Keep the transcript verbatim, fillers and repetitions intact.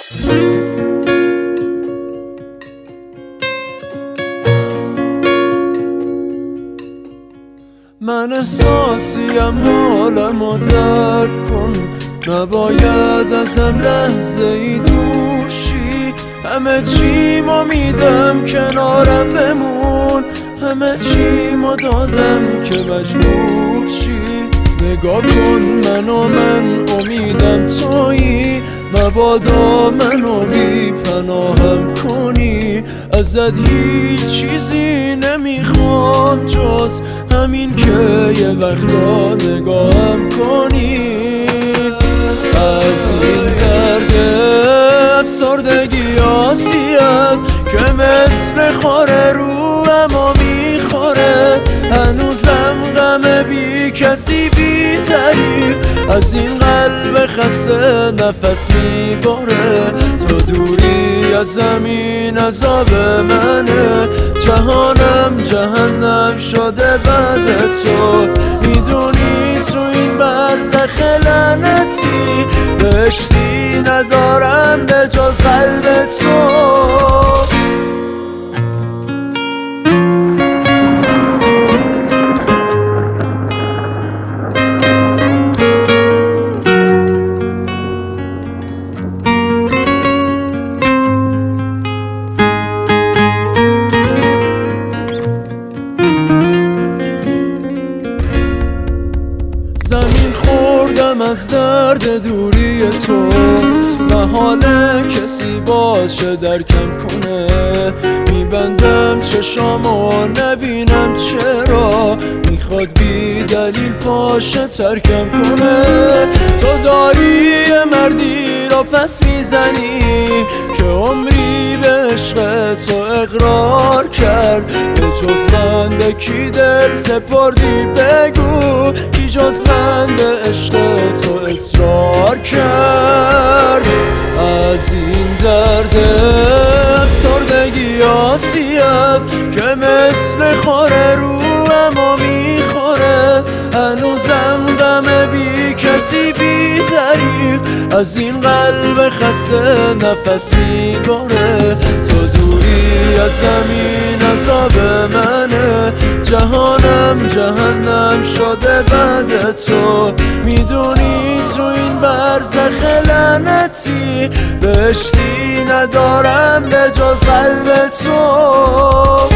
من احساسیم حالمو درک کن، نباید ازم لحظه ای دور شی. همه چیمو میدم کنارم بمون، همه چیمو دادم که مجبور شی. نگاه کن منو، من امیدم تویی، مبادا منو بی پناهم کنی. ازت هیچ چیزی نمیخوام جز همین که یه وقتا نگاهم کنی. از این درد افسردگی آسیم که مثل خاره رو اما میخوره، هنوزم غم بی کسی بی تری از این قلب خسته نفس میباره. تو دوری از زمین عذاب منه، جهانم جهنم شده بعد تو. میدونی تو این برزخ لعنتی بهشتی ندارم به جز قلب تو. زمین خوردم از درد دوری تو، محاله کسی باشه درکم کنه. میبندم چشامو نبینم چرا میخواد بی دلیل پاشه ترکم کنه. تو داری مردی رو پس میزنی که عمری به عشق تو اقرار کرد. به جز من به کی دل سپردی بگو، کی جز من به عشق تو اصرار کرد. از این درد افسردگی آسیم که مثل خاره رو اما میخوره، هنوزم غم بی کسی بی دریغ از این قلب خسته نفس میباره. تو دوری از زمین عذاب منه، جهانم جهنم شده بعد تو. میدونی تو این برزخ لعنتی بهشتی ندارم به جز قلب تو.